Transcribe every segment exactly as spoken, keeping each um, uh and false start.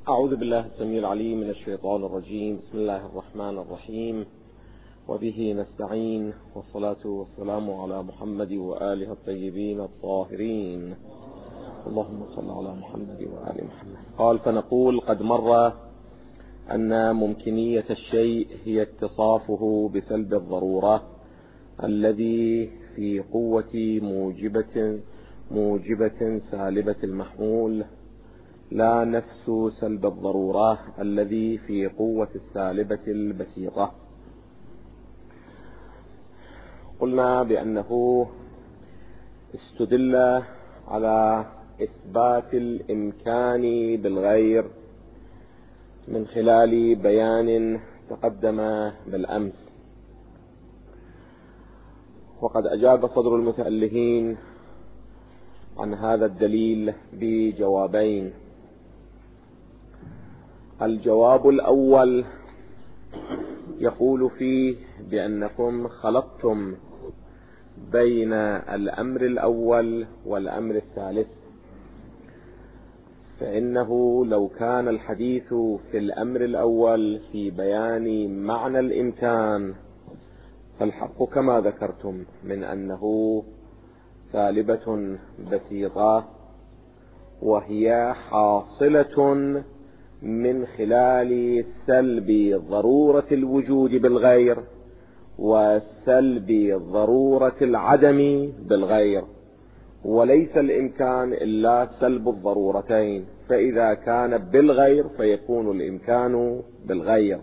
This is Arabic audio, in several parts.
أعوذ بالله السميع العليم من الشيطان الرجيم. بسم الله الرحمن الرحيم، وبه نستعين، والصلاة والسلام على محمد وآله الطيبين الطاهرين. اللهم صل على محمد وآل محمد. قال: فنقول قد مر أن ممكنية الشيء هي اتصافه بسلب الضرورة الذي في قوة موجبة موجبة سالبة المحمول، لا نفس سلب الضرورة الذي في قوة السالبة البسيطة. قلنا بأنه استدل على إثبات الإمكان بالغير من خلال بيان تقدم بالأمس، وقد أجاب صدر المتألهين عن هذا الدليل بجوابين. الجواب الأول يقول فيه بأنكم خلطتم بين الأمر الأول والأمر الثالث، فإنه لو كان الحديث في الأمر الأول في بيان معنى الإمكان، فالحق كما ذكرتم من أنه سالبة بسيطة، وهي حاصلة من خلال سلب ضرورة الوجود بالغير وسلب ضرورة العدم بالغير، وليس الإمكان إلا سلب الضرورتين، فإذا كان بالغير فيكون الإمكان بالغير.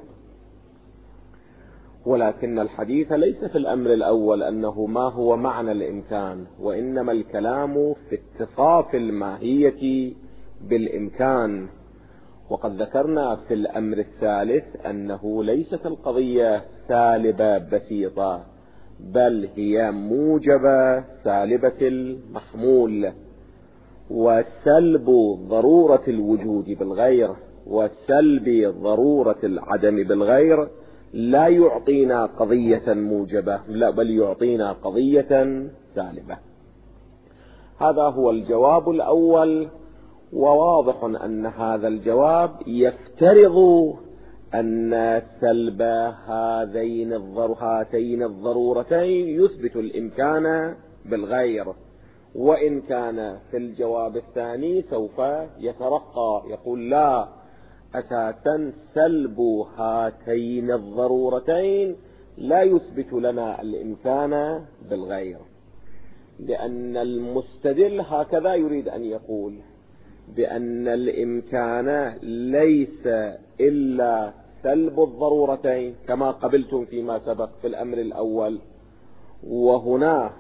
ولكن الحديث ليس في الأمر الأول أنه ما هو معنى الإمكان، وإنما الكلام في اتصاف الماهية بالإمكان. وقد ذكرنا في الأمر الثالث أنه ليست القضية سالبة بسيطة، بل هي موجبة سالبة المحمول، وسلب ضرورة الوجود بالغير وسلب ضرورة العدم بالغير لا يعطينا قضية موجبة، لا بل يعطينا قضية سالبة. هذا هو الجواب الأول، وواضح أن هذا الجواب يفترض أن سلب هذين هاتين الضرورتين يثبت الإمكان بالغير، وإن كان في الجواب الثاني سوف يترقى يقول لا، أساسا سلب هاتين الضرورتين لا يثبت لنا الإمكان بالغير، لأن المستدل هكذا يريد أن يقول بأن الإمكان ليس إلا سلب الضرورتين كما قبلتم فيما سبق في الأمر الأول، وهنا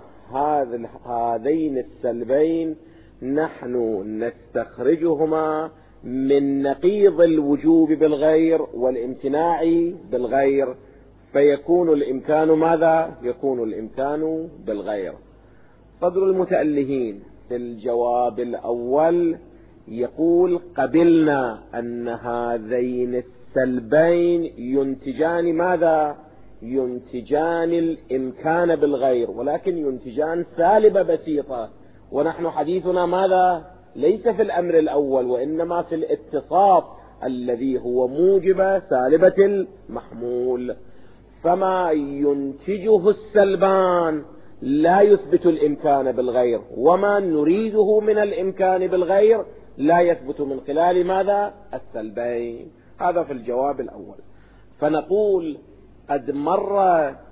هذين السلبين نحن نستخرجهما من نقيض الوجوب بالغير والامتناع بالغير، فيكون الإمكان ماذا؟ يكون الإمكان بالغير. صدر المتألهين في الجواب الأول يقول قبلنا أن هذين السلبين ينتجان ماذا؟ ينتجان الإمكان بالغير، ولكن ينتجان سالبة بسيطة، ونحن حديثنا ماذا؟ ليس في الأمر الأول، وإنما في الاتصاف الذي هو موجب سالبة المحمول. فما ينتجه السلبان لا يثبت الإمكان بالغير، وما نريده من الإمكان بالغير لا يثبت من خلال ماذا؟ السلبين. هذا في الجواب الأول. فنقول قد مر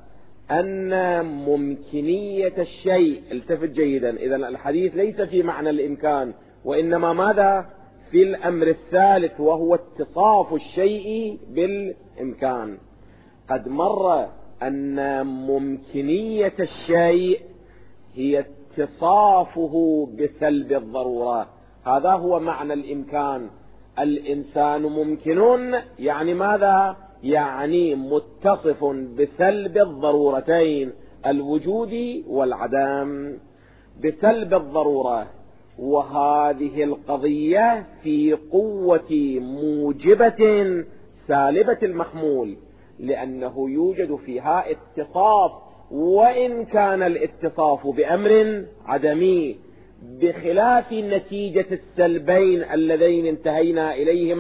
أن ممكنية الشيء، التفت جيدا، إذا الحديث ليس في معنى الإمكان، وإنما ماذا؟ في الأمر الثالث، وهو اتصاف الشيء بالإمكان. قد مر أن ممكنية الشيء هي اتصافه بسلب الضرورة، هذا هو معنى الإمكان. الإنسان ممكن يعني ماذا؟ يعني متصف بسلب الضرورتين، الوجود والعدم، بسلب الضرورة، وهذه القضية في قوة موجبة سالبة المحمول، لأنه يوجد فيها اتصاف، وإن كان الاتصاف بأمر عدمي، بخلاف نتيجة السلبين اللذين انتهينا إليهما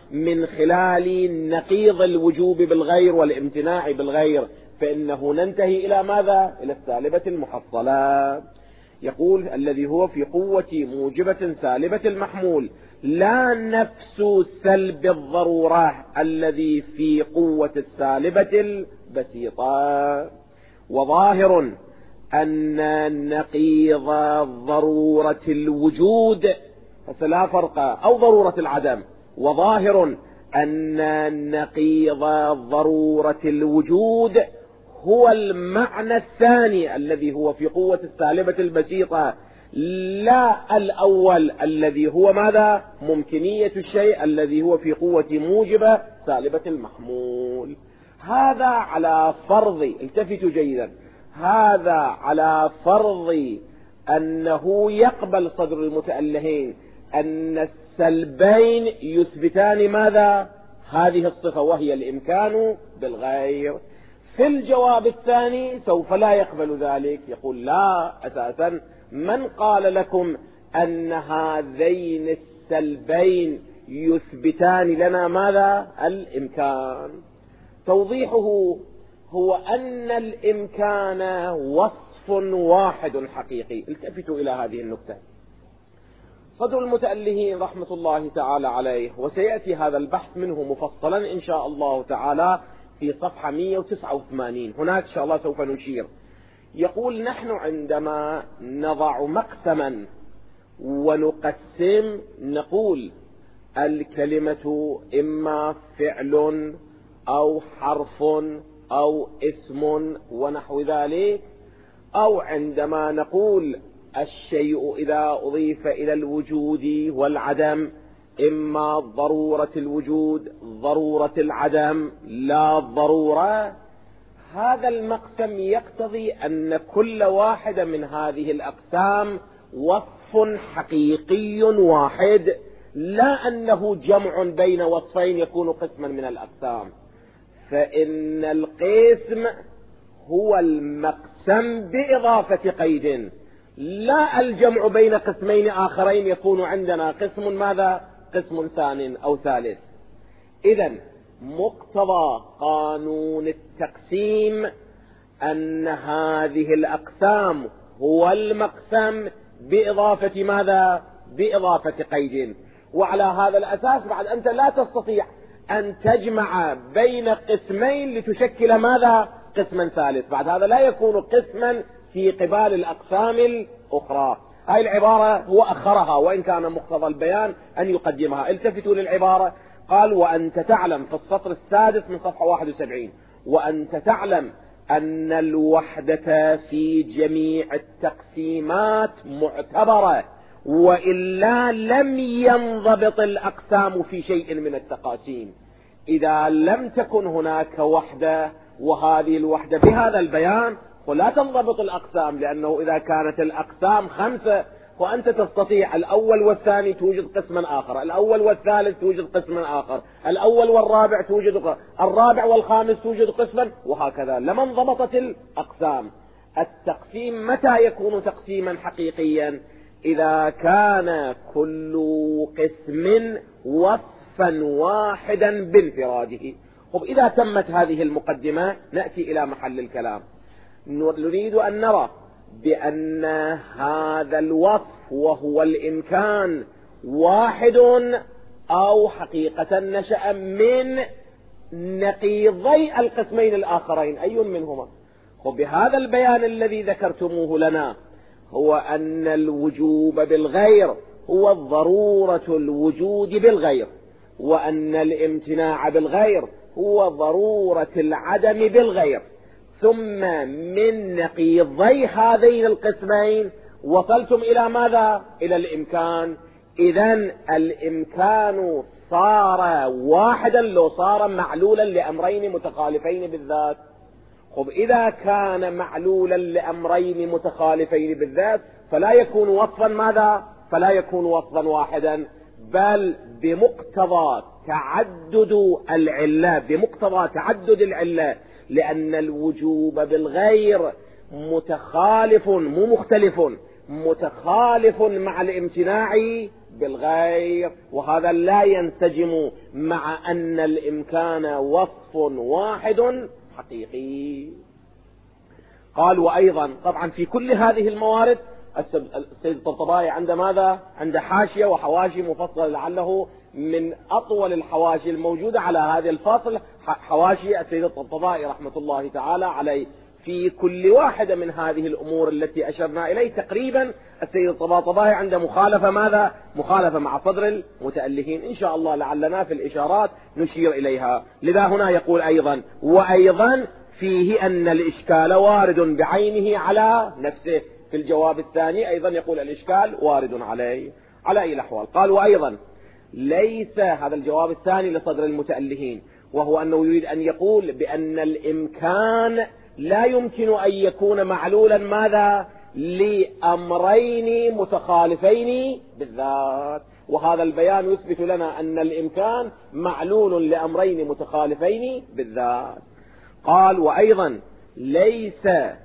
من خلال نقيض الوجوب بالغير والامتناع بالغير، فإنه ننتهي إلى ماذا؟ إلى السالبة المحصلة. يقول الذي هو في قوة موجبة سالبة المحمول، لا نفس سلب الضرورة الذي في قوة السالبة البسيطة. وظاهر أن نقيض ضرورة الوجود فلا فرق، أو ضرورة العدم، وظاهر أن نقيض ضرورة الوجود هو المعنى الثاني الذي هو في قوة السالبة البسيطة، لا الأول الذي هو ماذا؟ ممكنية الشيء الذي هو في قوة موجبة سالبة المحمول. هذا على فرض، التفتوا جيدا، هذا على فرض أنه يقبل صدر المتألهين أن السلبين يثبتان ماذا؟ هذه الصفة وهي الإمكان بالغير. في الجواب الثاني سوف لا يقبل ذلك، يقول لا، أساسا من قال لكم أن هذين السلبين يثبتان لنا ماذا؟ الإمكان. توضيحه هو أن الإمكان وصف واحد حقيقي. التفتوا إلى هذه النقطة. صدر المتألهين رحمة الله تعالى عليه، وسيأتي هذا البحث منه مفصلا إن شاء الله تعالى في صفحة مئة وتسعة وثمانين، هناك إن شاء الله سوف نشير. يقول نحن عندما نضع مقسما ونقسم نقول الكلمة إما فعل أو حرف أو اسم ونحو ذلك، أو عندما نقول الشيء إذا أضيف إلى الوجود والعدم إما ضرورة الوجود ضرورة العدم لا ضرورة. هذا المقسم يقتضي أن كل واحدة من هذه الأقسام وصف حقيقي واحد، لا أنه جمع بين وصفين يكون قسما من الأقسام. فإن القسم هو المقسم بإضافة قيد، لا الجمع بين قسمين آخرين يكون عندنا قسم ماذا؟ قسم ثان أو ثالث. إذن مقتضى قانون التقسيم أن هذه الأقسام هو المقسم بإضافة ماذا؟ بإضافة قيد. وعلى هذا الأساس بعد أنت لا تستطيع أن تجمع بين قسمين لتشكل ماذا؟ قسما ثالث. بعد هذا لا يكون قسما في قبال الأقسام الأخرى. هاي العبارة هو أخرها وإن كان مقتضى البيان أن يقدمها. التفتوا للعبارة. قال وأنت تعلم في السطر السادس من صفحة واحد وسبعين، وأنت تعلم أن الوحدة في جميع التقسيمات معتبرة، وإلا لم ينضبط الأقسام في شيء من التقاسيم. إذا لم تكن هناك وحدة وهذه الوحدة بهذا البيان ولا تنضبط الأقسام، لأنه إذا كانت الأقسام خمسة وأنت تستطيع الأول والثاني توجد قسما آخر، الأول والثالث توجد قسما آخر، الأول والرابع توجد قسم. الرابع والخامس توجد قسما، وهكذا لما انضبطت الأقسام. التقسيم متى يكون تقسيما حقيقيا؟ إذا كان كل قسم وصفا واحدا بانفراده. طب إذا تمت هذه المقدمة نأتي إلى محل الكلام. نريد أن نرى بأن هذا الوصف وهو الإمكان واحد أو حقيقة نشأ من نقيضي القسمين الآخرين، أي منهما؟ وبهذا البيان الذي ذكرتموه لنا هو أن الوجوب بالغير هو ضرورة الوجود بالغير، وأن الامتناع بالغير هو ضرورة العدم بالغير. ثم من نقيضي هذين القسمين وصلتم إلى ماذا؟ إلى الإمكان. إذن الإمكان صار واحدا لو صار معلولا لأمرين متخالفين بالذات. خب إذا كان معلولا لأمرين متخالفين بالذات فلا يكون وصفا ماذا؟ فلا يكون وصفا واحدا، بل بمقتضى تعدد العلة، بمقتضى تعدد العلة، لأن الوجوب بالغير متخالف مو مختلف، متخالف مع الامتناع بالغير، وهذا لا ينسجم مع أن الإمكان وصف واحد حقيقي. قال وأيضا طبعا في كل هذه الموارد السيد الطبطبائي عند ماذا؟ عند حاشية وحواشي مفصلة، لعله من أطول الحواشي الموجودة على هذا الفصل حواشي السيد الطبطبائي رحمة الله تعالى عليه. في كل واحدة من هذه الأمور التي أشرنا إليه تقريبا السيد الطبطبائي عند مخالفة ماذا؟ مخالفة مع صدر المتألهين، إن شاء الله لعلنا في الإشارات نشير إليها. لذا هنا يقول أيضا وأيضا فيه أن الإشكال وارد بعينه على نفسه. في الجواب الثاني أيضا يقول الإشكال وارد عليه على أي الأحوال. قال وأيضا ليس، هذا الجواب الثاني لصدر المتألهين، وهو أنه يريد أن يقول بأن الإمكان لا يمكن أن يكون معلولا ماذا؟ لأمرين متخالفين بالذات، وهذا البيان يثبت لنا أن الإمكان معلول لأمرين متخالفين بالذات. قال وأيضا ليس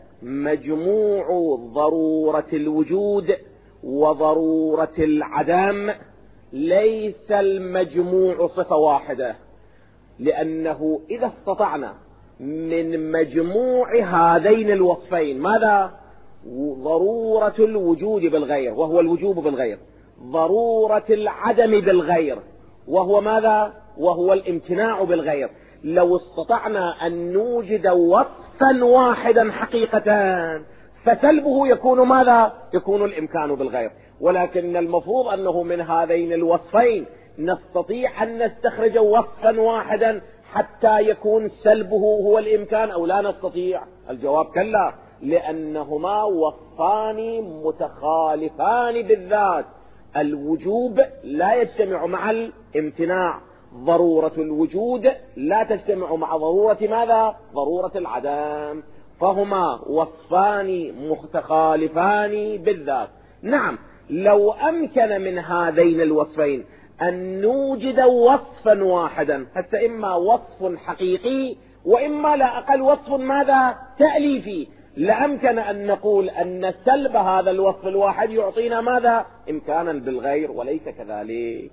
مجموع ضرورة الوجود وضرورة العدم، ليس المجموع صفة واحدة، لأنه إذا استطعنا من مجموع هذين الوصفين ماذا؟ ضرورة الوجود بالغير وهو الوجوب بالغير، ضرورة العدم بالغير وهو ماذا؟ وهو الامتناع بالغير، لو استطعنا أن نوجد وصفا واحدا حقيقة فسلبه يكون ماذا؟ يكون الإمكان بالغير. ولكن المفروض أنه من هذين الوصفين نستطيع أن نستخرج وصفا واحدا حتى يكون سلبه هو الإمكان، أو لا نستطيع؟ الجواب كلا، لأنهما وصفان متخالفان بالذات. الوجوب لا يجتمع مع الامتناع، ضرورة الوجود لا تجتمع مع ضرورة ماذا؟ ضرورة العدم، فهما وصفان متخالفان بالذات. نعم، لو أمكن من هذين الوصفين أن نوجد وصفا واحدا، هسه إما وصف حقيقي وإما لا أقل وصف ماذا؟ تأليفي، لأمكن أن نقول أن سلب هذا الوصف الواحد يعطينا ماذا؟ إمكانا بالغير، وليس كذلك.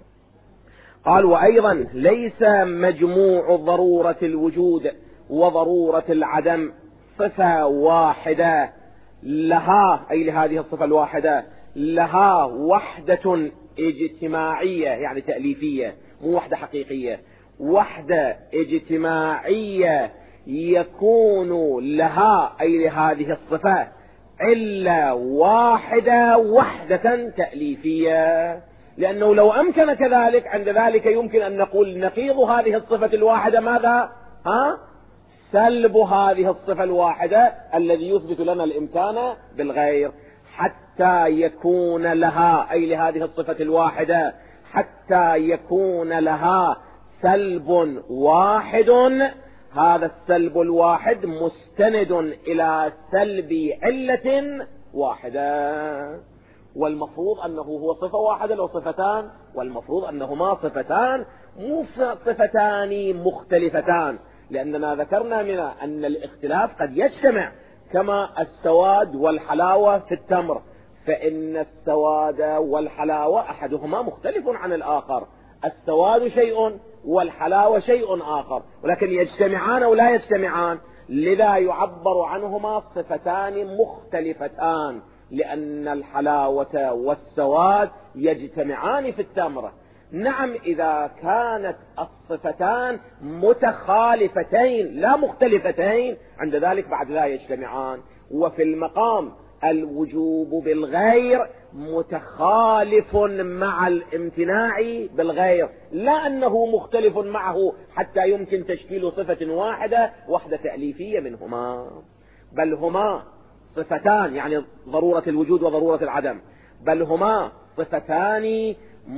قال وأيضا ليس مجموع ضرورة الوجود وضرورة العدم صفة واحدة لها، أي لهذه الصفة الواحدة لها وحدة اجتماعية، يعني تأليفية، مو وحدة حقيقية، وحدة اجتماعية يكون لها أي لهذه الصفة إلا واحدة وحدة تأليفية، لأنه لو أمكن كذلك عند ذلك يمكن أن نقول نقيض هذه الصفة الواحدة ماذا؟ ها؟ سلب هذه الصفة الواحدة الذي يثبت لنا الإمكان بالغير، حتى يكون لها أي لهذه الصفة الواحدة حتى يكون لها سلب واحد، هذا السلب الواحد مستند إلى سلب علة واحدة، والمفروض أنه هو صفة واحدة لو صفتان، والمفروض أنهما صفتان مو صفتان مختلفتان، لأننا ذكرنا من أن الاختلاف قد يجتمع، كما السواد والحلاوة في التمر، فإن السواد والحلاوة أحدهما مختلف عن الآخر، السواد شيء والحلاوة شيء آخر، ولكن يجتمعان أو لا يجتمعان، لذا يعبر عنهما صفتان مختلفتان، لأن الحلاوة والسواد يجتمعان في التمر. نعم، إذا كانت الصفتان متخالفتين لا مختلفتين عند ذلك بعد لا يجتمعان. وفي المقام الوجوب بالغير متخالف مع الامتناع بالغير، لا أنه مختلف معه حتى يمكن تشكيل صفة واحدة وحدة تأليفية منهما، بل هما صفتان، يعني ضرورة الوجود وضرورة العدم، بل هما صفتان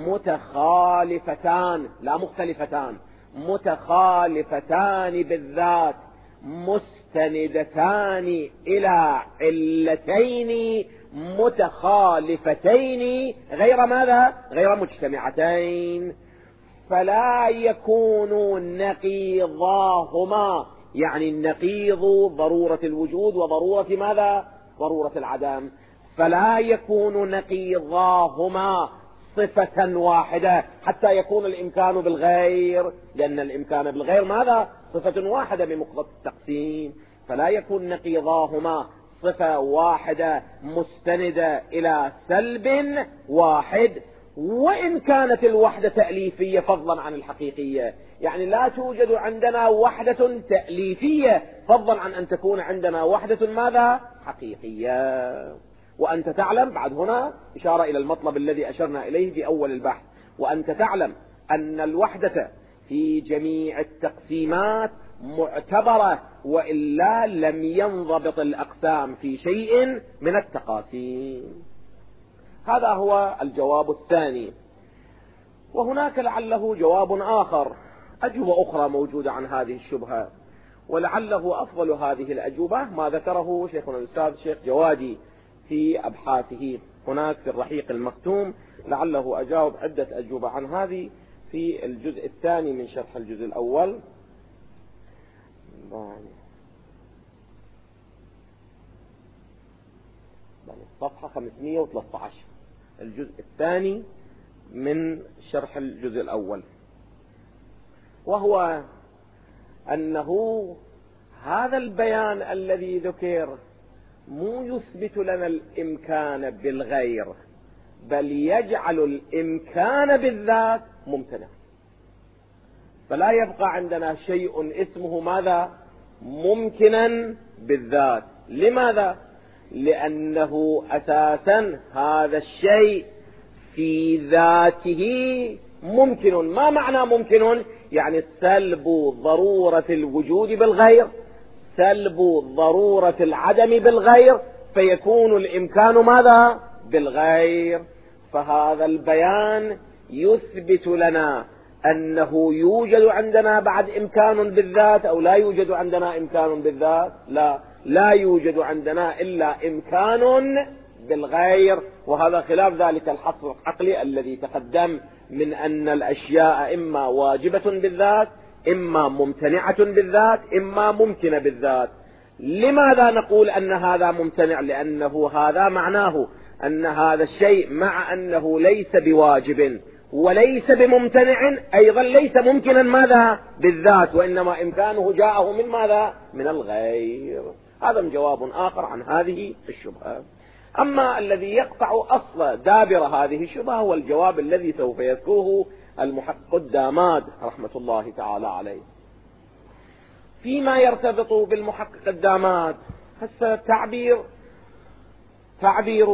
متخالفتان لا مختلفتان، متخالفتان بالذات، مستندتان إلى علتين متخالفتين غير ماذا؟ غير مجتمعتين، فلا يكون نقيضاهما، يعني النقيض ضرورة الوجود وضرورة ماذا؟ ضرورة العدم، فلا يكون نقيضاهما صفة واحدة حتى يكون الإمكان بالغير، لأن الإمكان بالغير ماذا؟ صفة واحدة بمقتضى التقسيم، فلا يكون نقيضاهما صفة واحدة مستندة إلى سلب واحد، وإن كانت الوحدة تأليفية فضلا عن الحقيقية. يعني لا توجد عندنا وحدة تأليفية فضلا عن أن تكون عندنا وحدة ماذا؟ حقيقية. وأنت تعلم، بعد هنا إشارة إلى المطلب الذي أشرنا إليه في أول البحث، وأنت تعلم أن الوحدة في جميع التقسيمات معتبرة، وإلا لم ينضبط الأقسام في شيء من التقاسيم. هذا هو الجواب الثاني. وهناك لعله جواب آخر، أجوبة أخرى موجودة عن هذه الشبهة، ولعله أفضل هذه الأجوبة ما ذكره شيخنا الأستاذ شيخ جوادي في أبحاثه هناك في الرحيق المختوم. لعله أجاوب عدة أجوبة عن هذه في الجزء الثاني من شرح الجزء الأول، صفحة خمسمائة وثلاثة عشر، الجزء الثاني من شرح الجزء الأول. وهو أنه هذا البيان الذي ذكر مو يثبت لنا الإمكان بالغير، بل يجعل الإمكان بالذات ممتنع، فلا يبقى عندنا شيء اسمه ماذا؟ ممكنا بالذات. لماذا؟ لأنه أساسا هذا الشيء في ذاته ممكن. ما معنى ممكن؟ يعني سلب ضرورة الوجود بالغير، سلب ضرورة العدم بالغير، فيكون الإمكان ماذا؟ بالغير. فهذا البيان يثبت لنا أنه يوجد عندنا بعد إمكان بالذات، أو لا يوجد عندنا إمكان بالذات؟ لا، لا يوجد عندنا إلا إمكان بالغير. وهذا خلاف ذلك الحصر العقلي الذي تقدم من أن الأشياء إما واجبة بالذات، إما ممتنعة بالذات، إما ممكنة بالذات. لماذا نقول أن هذا ممتنع؟ لأنه هذا معناه أن هذا الشيء مع أنه ليس بواجب وليس بممتنع أيضا ليس ممكنا ماذا؟ بالذات، وإنما إمكانه جاءه من ماذا؟ من الغير. هذا جواب آخر عن هذه الشبهة. أما الذي يقطع أصل دابر هذه الشبهة هو الجواب الذي سوف يذكره المحقق الداماد رحمة الله تعالى عليه. فيما يرتبط بالمحقق الداماد، هسه تعبير تعبير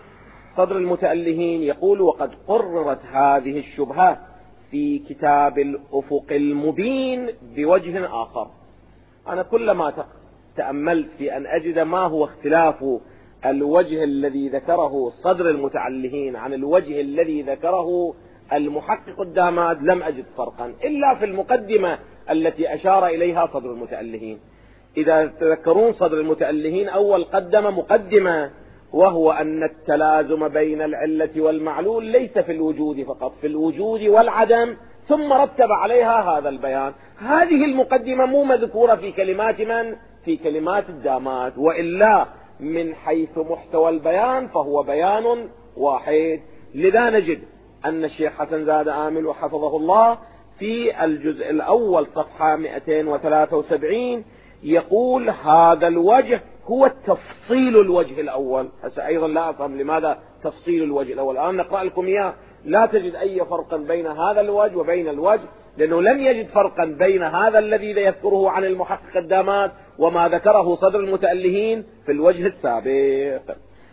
صدر المتألهين يقول: وقد قررت هذه الشبهة في كتاب الأفق المبين بوجه آخر. أنا كلما تأملت في أن أجد ما هو اختلاف الوجه الذي ذكره صدر المتألهين عن الوجه الذي ذكره المحقق الداماد لم أجد فرقا إلا في المقدمة التي أشار إليها صدر المتألهين. إذا تذكرون صدر المتألهين أول قدم مقدمة، وهو أن التلازم بين العلة والمعلول ليس في الوجود فقط، في الوجود والعدم، ثم رتب عليها هذا البيان. هذه المقدمة مو مذكورة في كلمات من؟ في كلمات الداماد، وإلا من حيث محتوى البيان فهو بيان واحد. لذا نجد أن الشيخ حسن زاد آمل حفظه الله في الجزء الأول صفحة مئتين وثلاثة وسبعين يقول: هذا الوجه هو التفصيل الوجه الأول. هسه أيضا لا أفهم لماذا تفصيل الوجه الأول، الآن نقرأ لكم إياه. لا تجد أي فرق بين هذا الوجه وبين الوجه، لأنه لم يجد فرقا بين هذا الذي يذكره عن المحقق الداماد وما ذكره صدر المتألهين في الوجه السابق.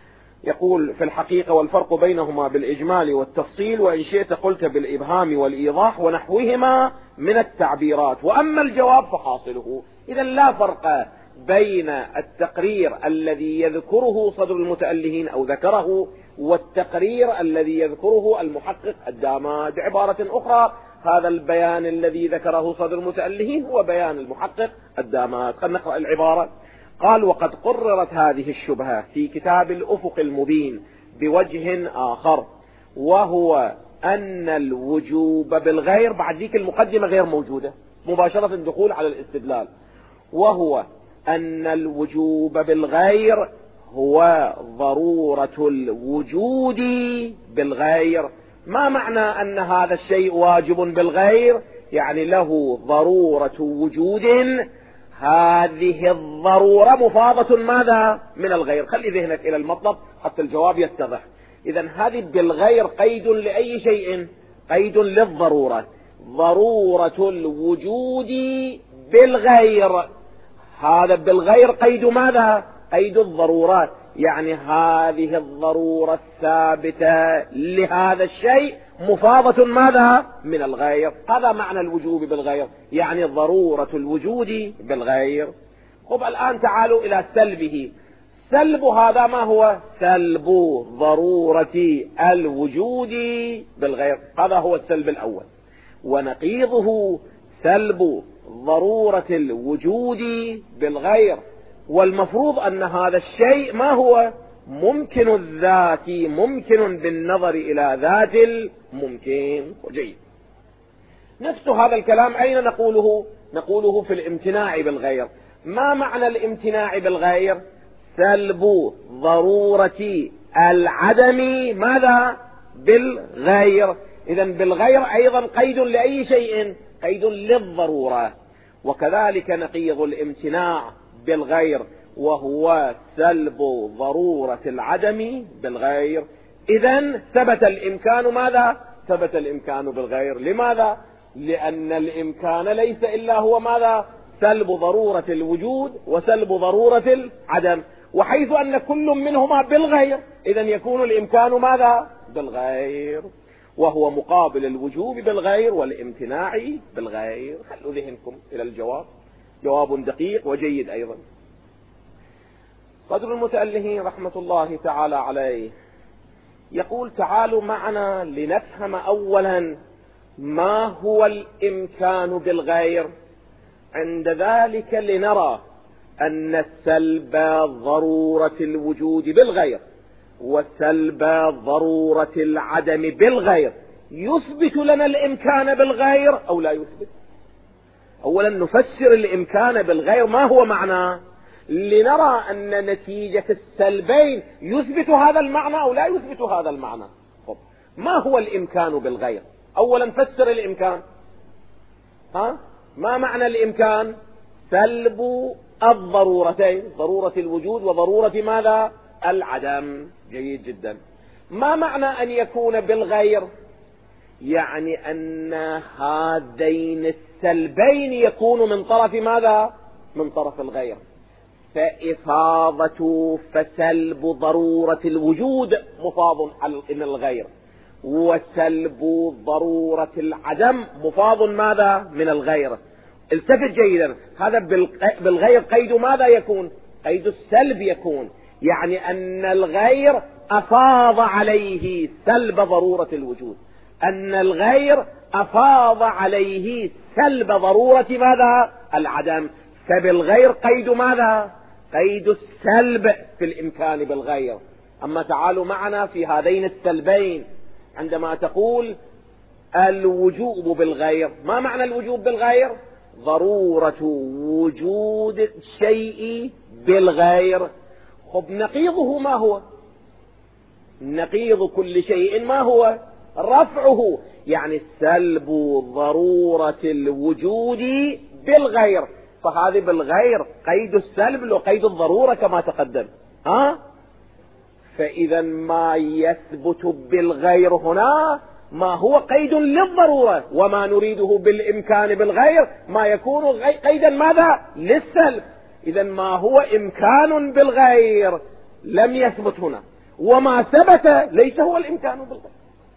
يقول: في الحقيقة والفرق بينهما بالإجمال والتفصيل، وإن شئت قلت بالإبهام والإيضاح ونحوهما من التعبيرات، وأما الجواب فحاصله. إذا لا فرق بين التقرير الذي يذكره صدر المتألهين أو ذكره والتقرير الذي يذكره المحقق الداماد. بعبارة أخرى، هذا البيان الذي ذكره صدر المتألهين هو بيان المحقق الداماد. خلينا نقرأ العبارة. قال: وقد قررت هذه الشبهة في كتاب الأفق المبين بوجه آخر، وهو أن الوجوب بالغير، بعد ذيك المقدمة غير موجودة، مباشرة الدخول على الاستدلال، وهو أن الوجوب بالغير هو ضرورة الوجود بالغير، ما معنى أن هذا الشيء واجب بالغير؟ يعني له ضرورة وجود، هذه الضرورة مفاضة ماذا؟ من الغير. خلي ذهنك إلى المطلب حتى الجواب يتضح. إذن هذه بالغير قيد لأي شيء؟ قيد للضرورة. ضرورة الوجود بالغير، هذا بالغير قيد ماذا؟ قيد الضرورات. يعني هذه الضرورة الثابتة لهذا الشيء مفاضة ماذا؟ من الغير. هذا معنى الوجوب بالغير، يعني ضرورة الوجود بالغير. خب الآن تعالوا إلى سلبه. سلب هذا ما هو؟ سلب ضرورة الوجود بالغير، هذا هو السلب الأول. ونقيضه سلب ضرورة الوجود بالغير. والمفروض أن هذا الشيء ما هو؟ ممكن الذات، ممكن بالنظر إلى ذات الممكن. جيد. نفس هذا الكلام أين نقوله؟ نقوله في الامتناع بالغير. ما معنى الامتناع بالغير؟ سلب ضرورة العدم ماذا؟ بالغير. إذن بالغير أيضا قيد لأي شيء؟ قيد للضرورة. وكذلك نقيض الامتناع بالغير، وهو سلب ضرورة العدم بالغير. إذن ثبت الإمكان ماذا؟ ثبت الإمكان بالغير. لماذا؟ لأن الإمكان ليس إلا هو ماذا؟ سلب ضرورة الوجود وسلب ضرورة العدم، وحيث أن كل منهما بالغير إذن يكون الإمكان ماذا؟ بالغير، وهو مقابل الوجوب بالغير والامتناع بالغير. خلوا ذهنكم إلى الجواب، جواب دقيق وجيد أيضا. صدر المتأله رحمة الله تعالى عليه يقول: تعالوا معنا لنفهم أولا ما هو الإمكان بالغير، عند ذلك لنرى أن سلب ضرورة الوجود بالغير وسلب ضرورة العدم بالغير يثبت لنا الإمكان بالغير أو لا يثبت. أولا نفسر الإمكان بالغير ما هو معناه، لنرى أن نتيجة السلبين يثبت هذا المعنى أو لا يثبت هذا المعنى. طب ما هو الإمكان بالغير؟ أولا فسر الإمكان. ها؟ ما معنى الإمكان؟ سلب الضرورتين، ضرورة الوجود وضرورة ماذا؟ العدم. جيد جدا. ما معنى أن يكون بالغير؟ يعني أن هذين السلبين يكون من طرف ماذا؟ من طرف الغير. فإفاضة فسلب ضرورة الوجود مفاض من الغير، وسلب ضرورة العدم مفاض ماذا؟ من الغير. التفت جيدا، هذا بالغير قيد ماذا يكون؟ قيد السلب يكون، يعني أن الغير أفاض عليه سلب ضرورة الوجود، أن الغير أفاض عليه سلب ضرورة ماذا؟ العدم. فبالغير قيد ماذا؟ قيد السلب في الإمكان بالغير. أما تعالوا معنا في هذين السلبين، عندما تقول الوجوب بالغير، ما معنى الوجوب بالغير؟ ضرورة وجود شيء بالغير. خب نقيضه ما هو؟ نقيض كل شيء ما هو؟ رفعه، يعني سلب ضرورة الوجود بالغير. فهذه بالغير قيد السلب وقيد الضرورة كما تقدم. ها؟ فإذا ما يثبت بالغير هنا ما هو قيد للضرورة، وما نريده بالإمكان بالغير ما يكون قيدا ماذا؟ للسلب. إذا ما هو إمكان بالغير لم يثبت هنا، وما ثبت ليس هو الإمكان بالغير.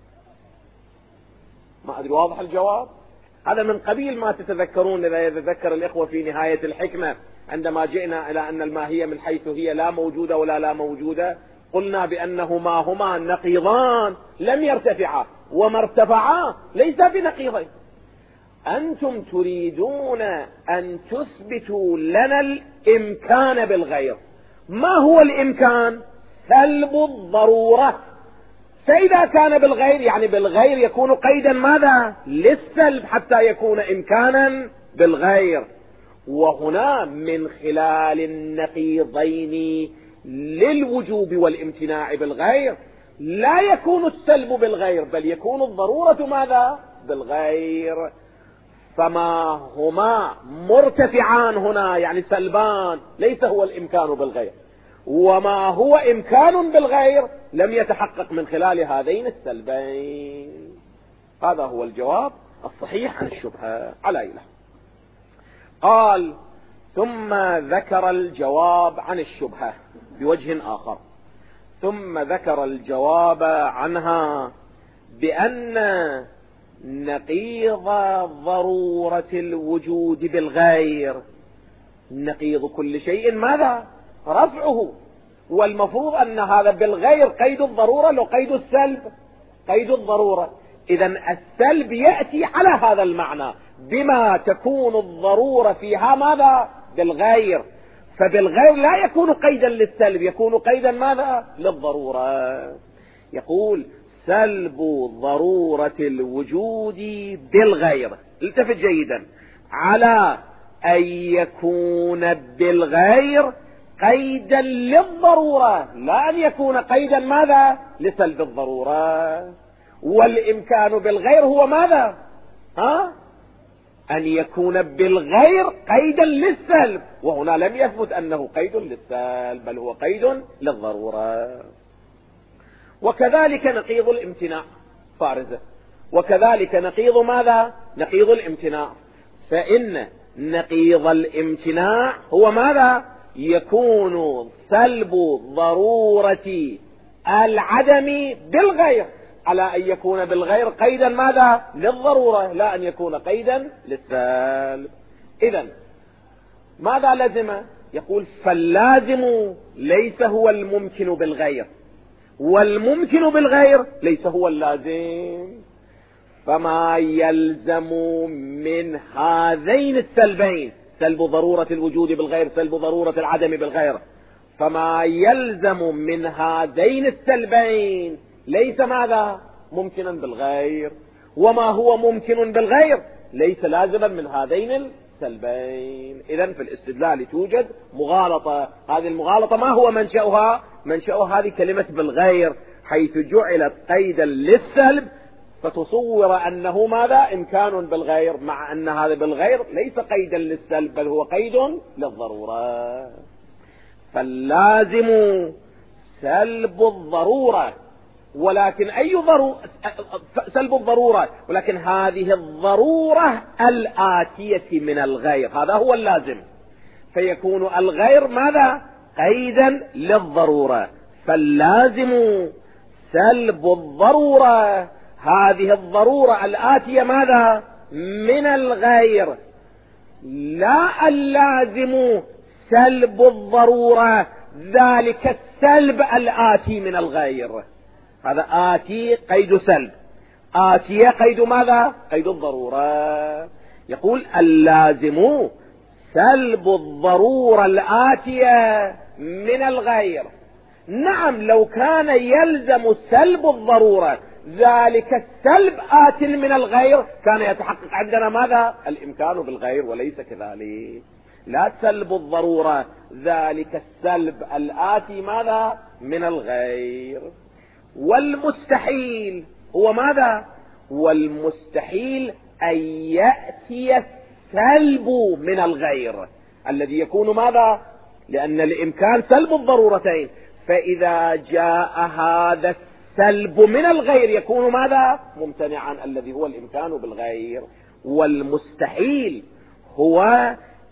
ما أدري واضح الجواب؟ هذا من قبيل ما تتذكرون إذا يتذكر الإخوة في نهاية الحكمة عندما جئنا إلى أن الماهية من حيث هي لا موجودة ولا لا موجودة، قلنا بأنهما هما نقيضان لم يرتفعا، وما ارتفعا ليس بنقيضين. أنتم تريدون أن تثبتوا لنا الإمكان بالغير. ما هو الإمكان؟ سلب الضرورة. فإذا كان بالغير يعني بالغير يكون قيدا ماذا؟ للسلب حتى يكون إمكانا بالغير. وهنا من خلال النقيضين للوجوب والامتناع بالغير لا يكون السلب بالغير، بل يكون الضرورة ماذا؟ بالغير. فما هما مرتفعان هنا يعني سلبان ليس هو الإمكان بالغير، وما هو إمكان بالغير لم يتحقق من خلال هذين السلبين. هذا هو الجواب الصحيح عن الشبهة على إله. قال ثم ذكر الجواب عن الشبهة بوجه آخر، ثم ذكر الجواب عنها بأن نقيض ضرورة الوجود بالغير، نقيض كل شيء ماذا؟ رفعه، والمفروض أن هذا بالغير قيد الضرورة لو قيد السلب قيد الضرورة. إذن السلب يأتي على هذا المعنى بما تكون الضرورة فيها ماذا؟ بالغير. فبالغير لا يكون قيدا للسلب، يكون قيدا ماذا؟ للضرورة. يقول سلب ضرورة الوجود بالغير، التفت جيدا، على أن يكون بالغير قيدا للضرورة، لا أن يكون قيدا ماذا؟ لسلب الضرورة. والإمكان بالغير هو ماذا؟ ها؟ أن يكون بالغير قيدا للسلب، وهنا لم يثبت أنه قيد للسلب بل هو قيد للضرورة. وكذلك نقيض الامتناع فارزة، وكذلك نقيض ماذا؟ نقيض الامتناع. فإن نقيض الامتناع هو ماذا؟ يكون سلب ضرورة العدم بالغير، على أن يكون بالغير قيدا ماذا؟ للضرورة، لا أن يكون قيدا للسلب. إذن ماذا لزم؟ يقول فاللازم ليس هو الممكن بالغير، والممكن بالغير ليس هو اللازم. فما يلزم من هذين السلبين، سلب ضرورة الوجود بالغير، سلب ضرورة العدم بالغير، فما يلزم من هذين السلبين ليس ماذا؟ ممكنا بالغير، وما هو ممكن بالغير ليس لازما من هذين السلبين. إذن في الاستدلال توجد مغالطة. هذه المغالطة ما هو منشأها؟ منشأها هذه كلمة بالغير، حيث جعلت قيدا للسلب فتصور أنه ماذا؟ إمكان بالغير، مع أن هذا بالغير ليس قيدا للسلب بل هو قيد للضرورة. فاللازم سلب الضرورة، ولكن أي ضرورة؟ سلب الضرورة، ولكن هذه الضرورة الآتية من الغير، هذا هو اللازم. فيكون الغير ماذا؟ قيدا للضرورة. فاللازم سلب الضرورة، هذه الضرورة الآتية ماذا؟ من الغير، لا اللازم سلب الضرورة ذلك السلب الآتي من الغير. هذا آتي قيد سلب، آتي قيد ماذا؟ قيد الضرورة. يقول اللازم سلب الضرورة الآتية من الغير. نعم لو كان يلزم سلب الضرورة ذلك السلب آت من الغير كان يتحقق عندنا ماذا؟ الإمكان بالغير، وليس كذلك. لا تسلب الضرورة ذلك السلب الآتي ماذا؟ من الغير. والمستحيل هو ماذا؟ والمستحيل أن يأتي السلب من الغير الذي يكون ماذا؟ لأن الإمكان سلب الضرورتين، فإذا جاء هذا السلب من الغير يكون ماذا؟ ممتنعا، الذي هو الإمكان بالغير. والمستحيل هو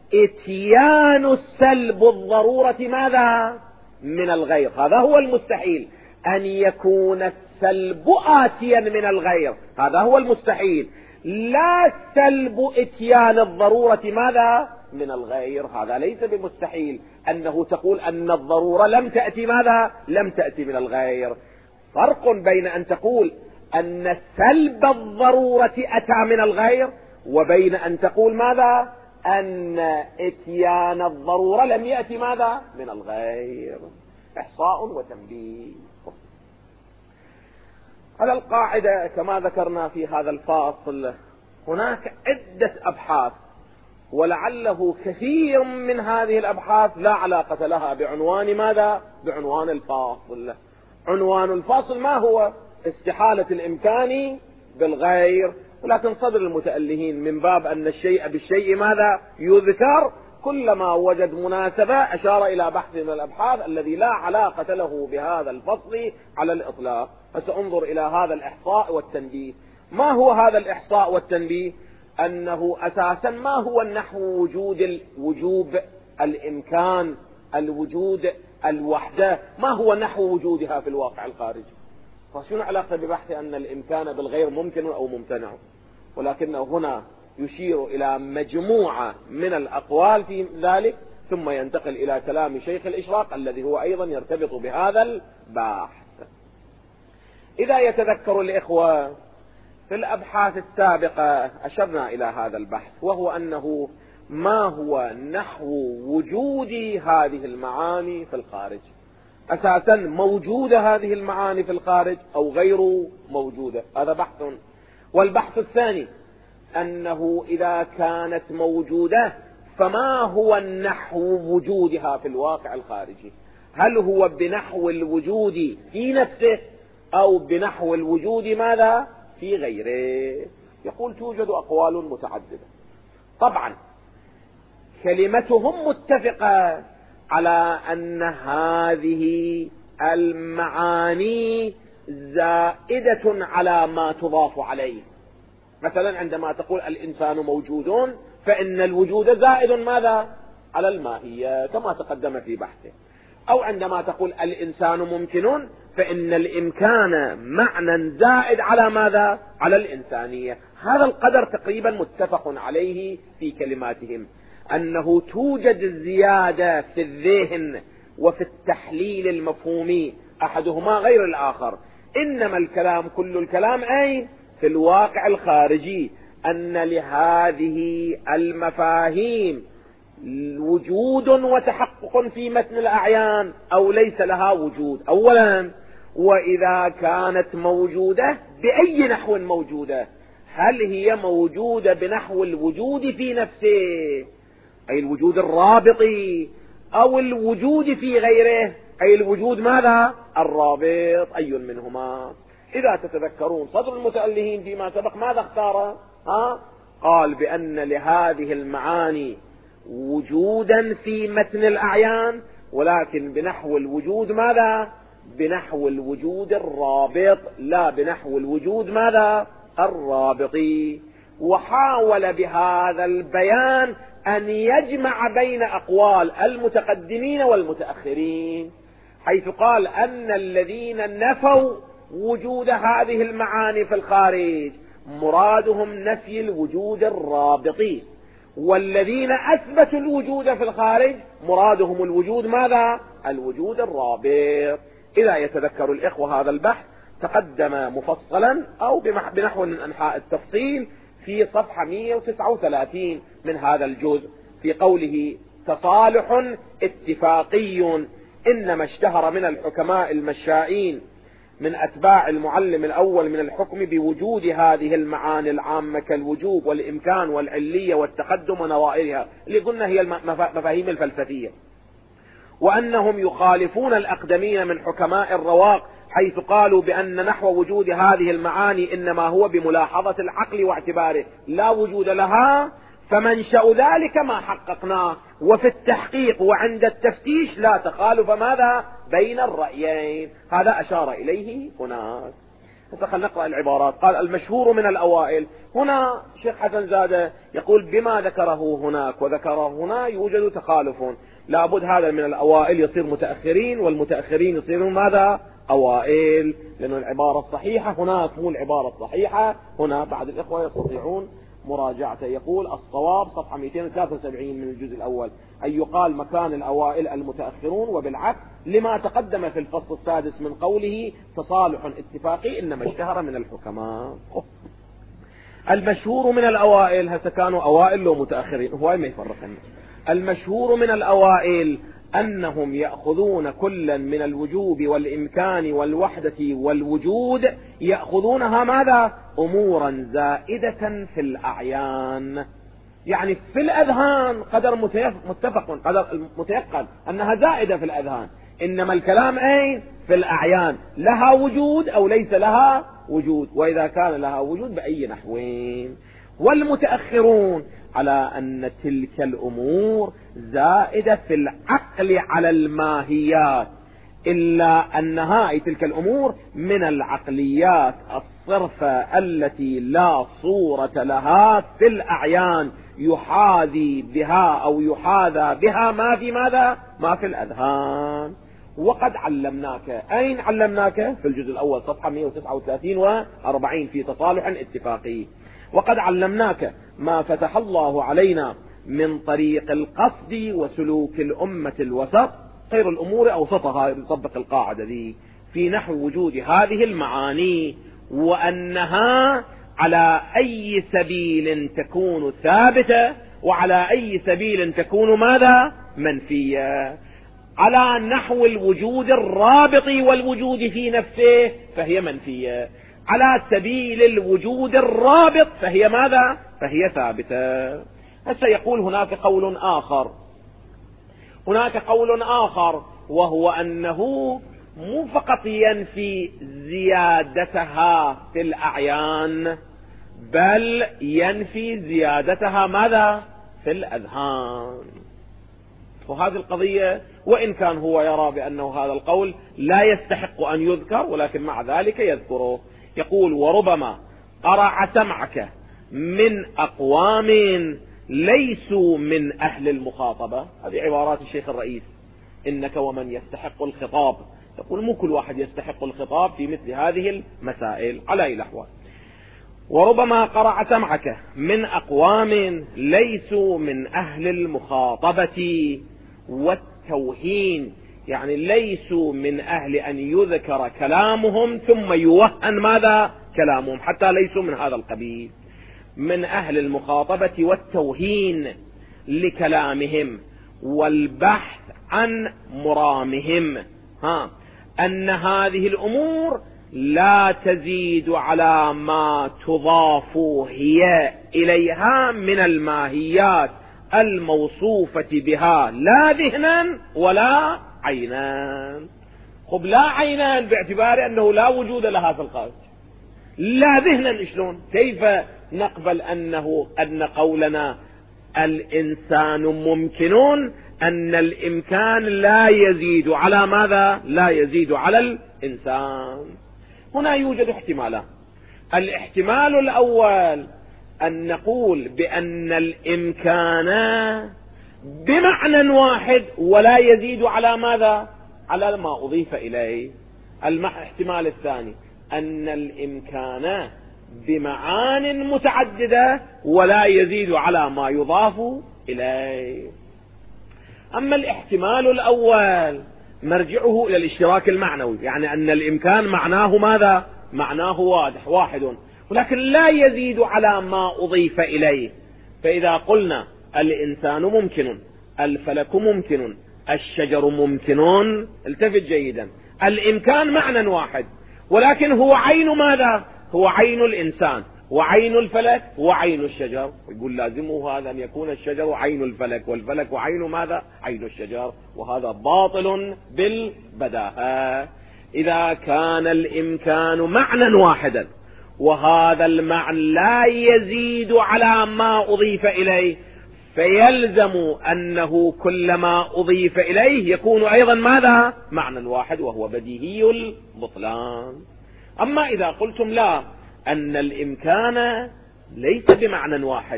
اتيان السلب الضرورة ماذا؟ من الغير، هذا هو المستحيل، أن يكون السلب آتيا من الغير، هذا هو المستحيل، لا سلب اتيان الضرورة ماذا؟ من الغير. هذا ليس بمستحيل أنه تقول أن الضرورة لم تأتي ماذا؟ لم تأتي من الغير. فرق بين أن تقول أن سلب الضرورة أتى من الغير، وبين أن تقول ماذا؟ أن اتيان الضرورة لم يأتي ماذا؟ من الغير. إحصاء وتنبيه. على القاعدة كما ذكرنا في هذا الفاصل هناك عدة أبحاث، ولعله كثير من هذه الأبحاث لا علاقة لها بعنوان ماذا؟ بعنوان الفاصل. عنوان الفصل ما هو؟ استحالة الإمكان بالغير. ولكن صدر المتألهين من باب أن الشيء بالشيء ماذا يذكر، كلما وجد مناسبة أشار إلى بحث من الأبحاث الذي لا علاقة له بهذا الفصل على الإطلاق. فسأنظر إلى هذا الإحصاء والتنبيه. ما هو هذا الإحصاء والتنبيه؟ أنه أساسا ما هو النحو وجود وجوب الإمكان، الوجود الوحدة، ما هو نحو وجودها في الواقع الخارجي؟ فشنو علاقة ببحث أن الإمكان بالغير ممكن أو ممتنع؟ ولكنه هنا يشير إلى مجموعة من الأقوال في ذلك، ثم ينتقل إلى كلام شيخ الإشراق الذي هو أيضا يرتبط بهذا البحث. إذا يتذكر الإخوة في الأبحاث السابقة أشرنا إلى هذا البحث، وهو أنه ما هو نحو وجود هذه المعاني في الخارج. أساسا موجودة هذه المعاني في الخارج أو غير موجودة، هذا بحث. والبحث الثاني أنه إذا كانت موجودة فما هو النحو وجودها في الواقع الخارجي؟ هل هو بنحو الوجود في نفسه أو بنحو الوجود ماذا في غيره؟ يقول توجد أقوال متعددة. طبعا كلمتهم متفقة على أن هذه المعاني زائدة على ما تضاف عليه. مثلا عندما تقول الإنسان موجود فإن الوجود زائد ماذا على الماهية كما تقدم في بحثه. أو عندما تقول الإنسان ممكن فإن الإمكان معنى زائد على ماذا على الإنسانية. هذا القدر تقريبا متفق عليه في كلماتهم، أنه توجد زيادة في الذهن وفي التحليل المفهومي، أحدهما غير الآخر. إنما الكلام كل الكلام أين؟ في الواقع الخارجي، أن لهذه المفاهيم وجود وتحقق في متن الأعيان أو ليس لها وجود أولا. وإذا كانت موجودة بأي نحو موجودة؟ هل هي موجودة بنحو الوجود في نفسه أي الوجود الرابطي، أو الوجود في غيره أي الوجود ماذا الرابط؟ أي منهما؟ إذا تتذكرون صدر المتألهين فيما سبق ماذا اختار؟ ها؟ قال بأن لهذه المعاني وجودا في متن الأعيان، ولكن بنحو الوجود ماذا؟ بنحو الوجود الرابط، لا بنحو الوجود ماذا الرابطي. وحاول بهذا البيان أن يجمع بين أقوال المتقدمين والمتأخرين، حيث قال أن الذين نفوا وجود هذه المعاني في الخارج مرادهم نفي الوجود الرابطي، والذين أثبتوا الوجود في الخارج مرادهم الوجود ماذا الوجود الرابط. إذا يتذكر الإخوة هذا البحث تقدم مفصلا أو بنحو من أنحاء التفصيل في صفحة مئة وتسعة وثلاثين من هذا الجزء، في قوله تصالح اتفاقي إنما اشتهر من الحكماء المشائين من أتباع المعلم الأول من الحكم بوجود هذه المعاني العامة كالوجوب والإمكان والعلية والتقدم ونوائرها، اللي قلنا هي المفاهيم الفلسفية، وأنهم يخالفون الأقدمين من حكماء الرواق حيث قالوا بأن نحو وجود هذه المعاني إنما هو بملاحظة العقل واعتباره لا وجود لها، فمنشأ ذلك ما حققناه، وفي التحقيق وعند التفتيش لا تخالف ماذا بين الرأيين. هذا أشار إليه هناك. هسه خلينا نقرأ العبارات. قال المشهور من الأوائل. هنا شيخ حسن زادة يقول بما ذكره هناك وذكره هنا يوجد تخالف، لابد هذا من الأوائل يصير متأخرين والمتأخرين يصيرون ماذا أوائل، لأن العبارة الصحيحة هناك مو العبارة الصحيحة هنا. بعد الإخوة يستطيعون مراجعته. يقول الصواب صفحة مئتين وثلاثة وسبعين من الجزء الأول أن يقال مكان الأوائل المتأخرون، وبالعكس لما تقدم في الفصل السادس من قوله تصالح اتفاقي إنما اشتهر من الحكماء. المشهور من الأوائل هسه كانوا أوائل لو متأخرين هو ما يفرقنا. المشهور من الأوائل أنهم يأخذون كلا من الوجوب والإمكان والوحدة والوجود يأخذونها ماذا أمورا زائدة في الأعيان، يعني في الأذهان قدر متفق قدر متيقن أنها زائدة في الأذهان، إنما الكلام أين؟ في الأعيان، لها وجود أو ليس لها وجود، وإذا كان لها وجود بأي نحوين. والمتأخرون على أن تلك الأمور زائدة في العقل على الماهيات، إلا أنها أي تلك الأمور من العقليات الصرفة التي لا صورة لها في الأعيان، يحاذي بها أو يحاذى بها ما في ماذا؟ ما في الأذهان. وقد علمناك، أين علمناك؟ في الجزء الأول صفحة مئة وتسعة وثلاثين وأربعين في تصالح اتفاقي. وقد علمناك ما فتح الله علينا من طريق القصد وسلوك الأمة الوسط، خير الأمور أوسطها، يطبق القاعدة ذي في نحو وجود هذه المعاني، وأنها على أي سبيل تكون ثابتة وعلى أي سبيل تكون ماذا؟ منفية. على نحو الوجود الرابط والوجود في نفسه فهي منفية، على سبيل الوجود الرابط فهي ماذا؟ فهي ثابتة. هسه يقول هناك قول آخر، هناك قول آخر وهو أنه مو فقط ينفي زيادتها في الأعيان، بل ينفي زيادتها ماذا؟ في الأذهان. وهذه القضية وإن كان هو يرى بأنه هذا القول لا يستحق أن يذكر، ولكن مع ذلك يذكره. يقول: وربما قرع سمعك من أقوام ليسوا من أهل المخاطبة. هذه عبارات الشيخ الرئيس: إنك ومن يستحق الخطاب. يقول مو كل واحد يستحق الخطاب في مثل هذه المسائل على أي الأحوال. وربما قرع سمعك من أقوام ليسوا من أهل المخاطبة والتوهين، يعني ليسوا من أهل أن يذكر كلامهم ثم يوهن ماذا؟ كلامهم، حتى ليسوا من هذا القبيل، من أهل المخاطبة والتوهين لكلامهم والبحث عن مرامهم. ها أن هذه الأمور لا تزيد على ما تضاف هي إليها من الماهيات الموصوفة بها، لا ذهنا ولا عينان. خب لا عينان باعتبار أنه لا وجود لها في الخارج، لا ذهنا شلون؟ كيف نقبل أنه أن قولنا الإنسان ممكن أن الإمكان لا يزيد على ماذا؟ لا يزيد على الإنسان. هنا يوجد احتمالان. الاحتمال الأول أن نقول بأن الإمكان بمعنى واحد ولا يزيد على ماذا؟ على ما أضيف إليه. الاحتمال الثاني أن الإمكان بمعان متعددة ولا يزيد على ما يضاف إليه. أما الاحتمال الأول مرجعه إلى الاشتراك المعنوي، يعني أن الإمكان معناه ماذا؟ معناه واضح واحد، ولكن لا يزيد على ما أضيف إليه. فإذا قلنا الإنسان ممكن، الفلك ممكن، الشجر ممكن، التفت جيدا، الإمكان معنى واحد، ولكن هو عين ماذا؟ هو عين الإنسان وعين الفلك وعين الشجر. يقول لازمه هذا أن يكون الشجر عين الفلك والفلك عين ماذا؟ عين الشجر، وهذا باطل بالبداهة. إذا كان الإمكان معنى واحدا وهذا المعنى لا يزيد على ما أضيف إليه، فيلزم أنه كلما أضيف إليه يكون أيضا ماذا؟ معنى واحد، وهو بديهي البطلان. أما إذا قلتم لا، أن الإمكان ليس بمعنى واحد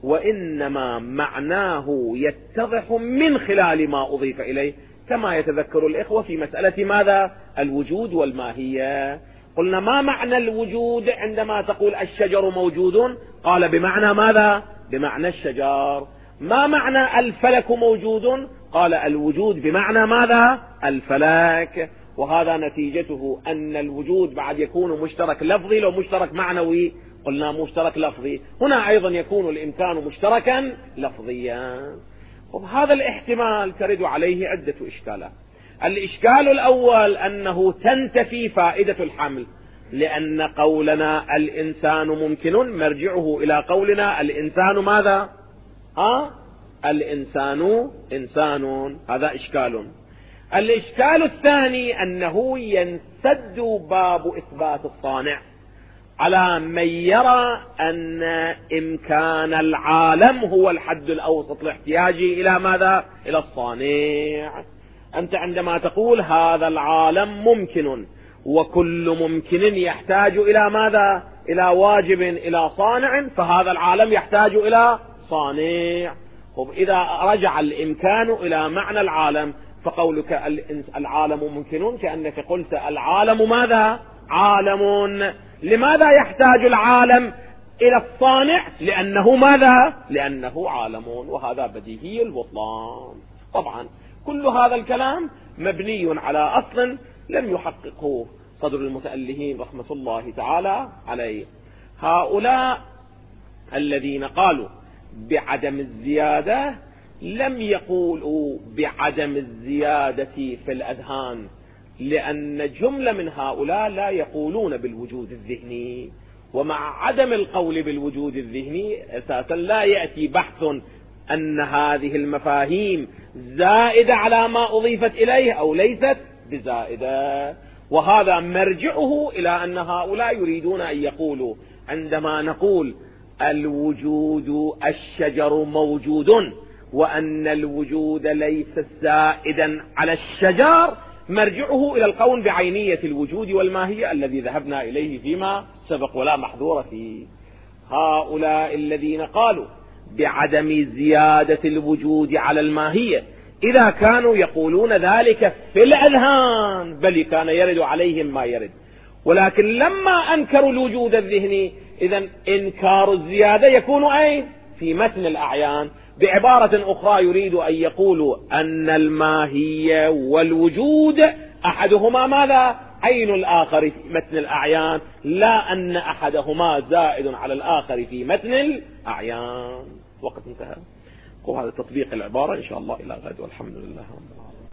وإنما معناه يتضح من خلال ما أضيف إليه، كما يتذكر الإخوة في مسألة ماذا؟ الوجود والماهية. قلنا ما معنى الوجود عندما تقول الشجر موجود؟ قال بمعنى ماذا؟ بمعنى الشجر. ما معنى الفلك موجود؟ قال الوجود بمعنى ماذا؟ الفلك. وهذا نتيجته أن الوجود بعد يكون مشترك لفظي لو مشترك معنوي، قلنا مشترك لفظي، هنا أيضا يكون الإمكان مشتركا لفظيا. وهذا الاحتمال ترد عليه عدة إشكالات. الإشكال الأول أنه تنتفي فائدة الحمل، لأن قولنا الإنسان ممكن مرجعه إلى قولنا الإنسان ماذا؟ ها؟ الإنسان إنسان. هذا إشكال. الإشكال الثاني أنه ينسد باب إثبات الصانع على من يرى أن إمكان العالم هو الحد الأوسط لاحتياجه إلى ماذا؟ إلى الصانع. أنت عندما تقول هذا العالم ممكن وكل ممكن يحتاج إلى ماذا؟ إلى واجب، إلى صانع، فهذا العالم يحتاج إلى صانع. إذا رجع الإمكان إلى معنى العالم فقولك العالم ممكن كأنك قلت العالم ماذا؟ عالم. لماذا يحتاج العالم إلى الصانع؟ لأنه ماذا؟ لأنه عالم، وهذا بديهي البطلان. طبعا كل هذا الكلام مبني على أصل لم يحققه صدر المتألهين رحمة الله تعالى عليه. هؤلاء الذين قالوا بعدم الزيادة لم يقولوا بعدم الزيادة في الأذهان، لأن جملة من هؤلاء لا يقولون بالوجود الذهني، ومع عدم القول بالوجود الذهني أساسا لا يأتي بحث أن هذه المفاهيم زائدة على ما أضيفت إليه أو ليست بزائدة. وهذا مرجعه إلى أن هؤلاء يريدون أن يقولوا عندما نقول الوجود الشجر موجود وأن الوجود ليس زائدا على الشجر، مرجعه إلى القول بعينية الوجود والماهية الذي ذهبنا إليه فيما سبق ولا محظور فيه. هؤلاء الذين قالوا بعدم زيادة الوجود على الماهية إذا كانوا يقولون ذلك في الأذهان بل كان يرد عليهم ما يرد، ولكن لما أنكروا الوجود الذهني إذن إنكار الزيادة يكون أين؟ في متن الأعيان. بعبارة أخرى يريد أن يقولوا أن الماهية والوجود أحدهما ماذا؟ عين الآخر في متن الأعيان، لا أن أحدهما زائد على الآخر في متن الأعيان. وقت انتهى. وهذا تطبيق العبارة إن شاء الله إلى غد، والحمد لله رب العالمين.